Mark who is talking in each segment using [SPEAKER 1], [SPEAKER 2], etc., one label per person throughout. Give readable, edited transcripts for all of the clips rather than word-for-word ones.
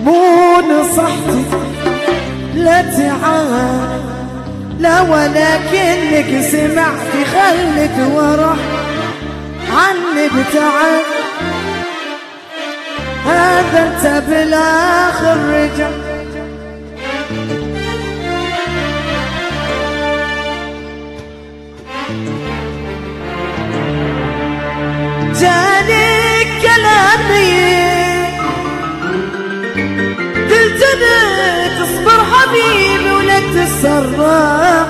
[SPEAKER 1] مو نصحتي لا تعال لا، ولكنك سمعتي خلت ورا عني ابتعد. هذا انت بالاخر رجع جاني كلامي قلت لك اصبر حبيبي ولا تسرع،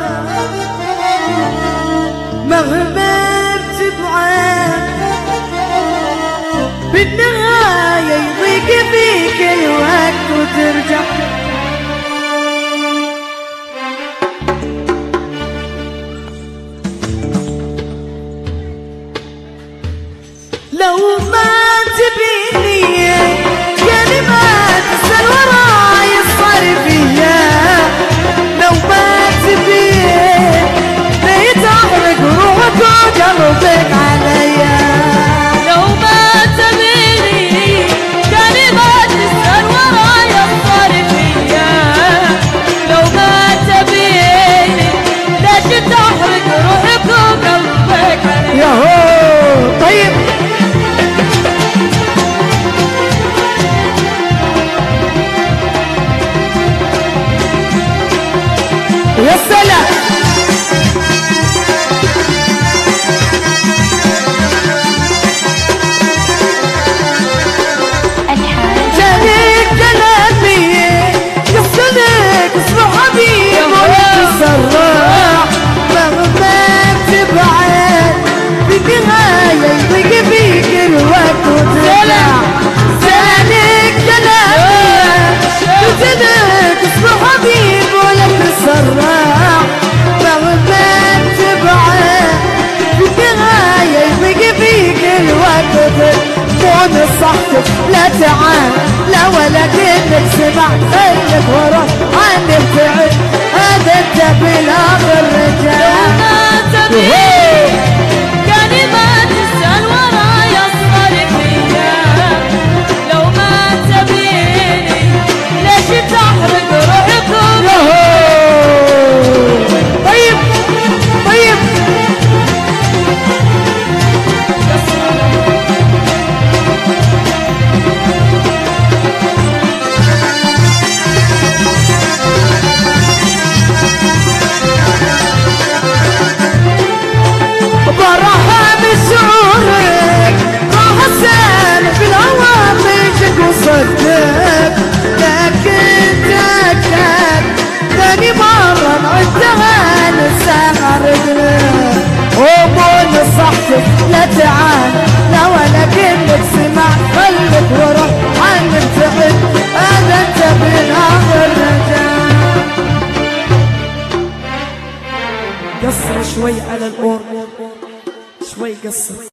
[SPEAKER 1] مهما تبعد بالنهاية يضيق بيك الوقت وترجع. لو ما تبيني كلمات تسأل وراي صار فيا، لو ما تبيني ليه تحرق روحك وقلبك عليا.
[SPEAKER 2] لو ما تبيني كلمات تسأل وراي صار فيا، لو ما تبيني ليش تحرق روحك وقلبك عليا.
[SPEAKER 1] ياهو طيب يا سلام. جاني كلامي قصدك اصبر حبيبي ولا تسرع، مهما تبعد بالنهاية يضيق بيك الوقت وترجع. جاني كلامي قصدك اصبر حبيبي ولا تسرع، مهما تبعد بالنهاية يضيق بيك الوقت وترجع. مو نصحتك لا تعال لا، ولكنك سمعت خلك ورا عني ابتعد. هذا انت بالاخر رجع.
[SPEAKER 2] لو ما تبيني كلمات تسأل وراي صار فيا، لو ما تبيني ليش تحرق روحك.
[SPEAKER 1] طيب طيب براها بشعورك راح اسال في الهوى بيجك وصدق، لكن تاكد ثاني مرة نعدها لسه رجلك. ومو نصحتك لا تعال لا، ولكنك سمعت خلك وروح عني ابتعد. هذا انت بالاخر رجع. قصر شوي على الأور شوي قصر.